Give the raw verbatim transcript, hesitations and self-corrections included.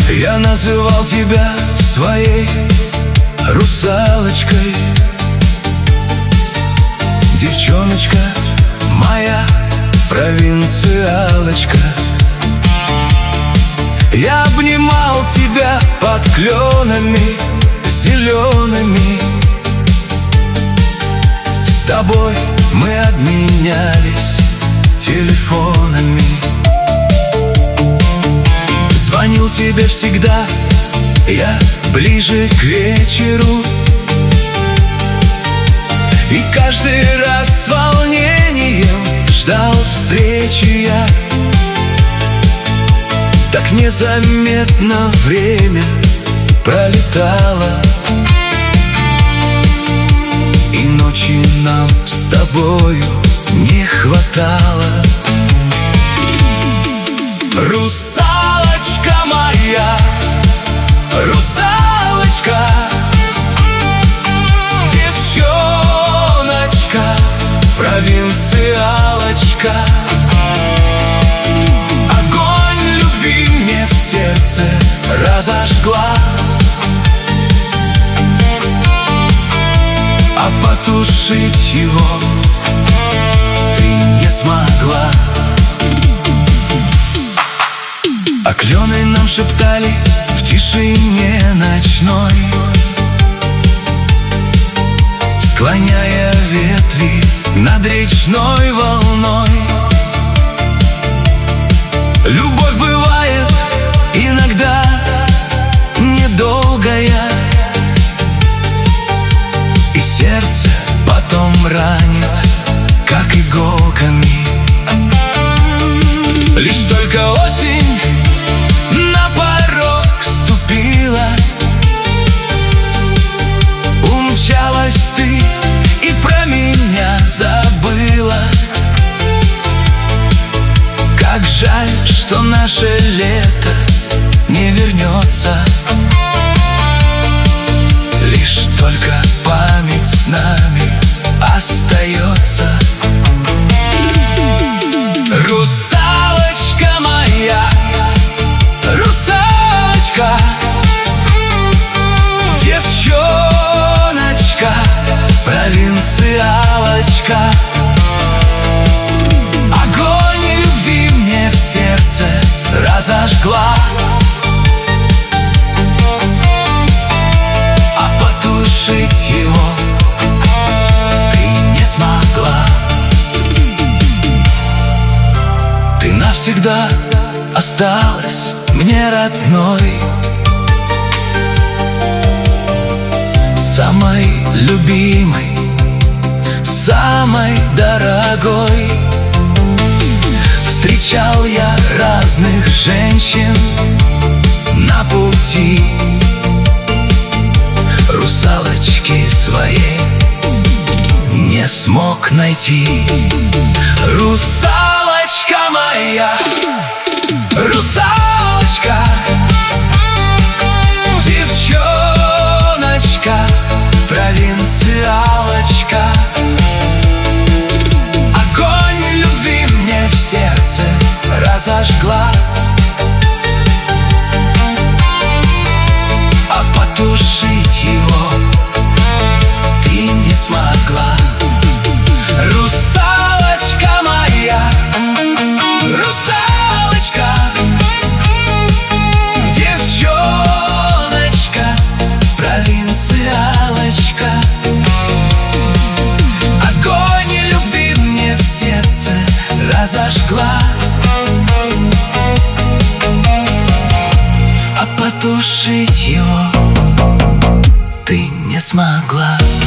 Я называл тебя своей русалочкой. Девчоночка моя, провинциалочка. Я обнимал тебя под кленами зелеными. С тобой мы обменялись телефонами. Звонил тебе всегда я ближе к вечеру, и каждый раз с волнением ждал встречи я. Так незаметно время пролетало, и ночи нам с тобою не хватало. Русалочка моя, русалочка, девчоночка, провинциалочка. Огонь любви мне в сердце разожгла, а потушить его ты не смогла. А клены нам шептали в тишине ночной, склоняя ветви над речной волной. Любовь бывает иногда недолгая, и сердце потом ранит, как иголками. Лишь только осень на порог ступила, умчалась ты и про меня забыла. Как жаль, что наше лето не вернется, лишь только память с нами остается. Русалочка моя, русалочка, девчоночка, провинциалочка. Огонь любви мне в сердце разожгла, а потушить его ты не смогла. Ты навсегда осталась мне родной, самой любимой, самой дорогой. Встречал я разных женщин на пути, русалочки своей не смог найти. Русалочка моя, русалочка, девчоночка, провинциалочка. Огонь любви мне в сердце разожгла, а потушить его ты не смогла. Русалочка моя, русалочка, девчоночка, провинциалочка. Огонь любви мне в сердце разожгла, а потушить его ты не смогла.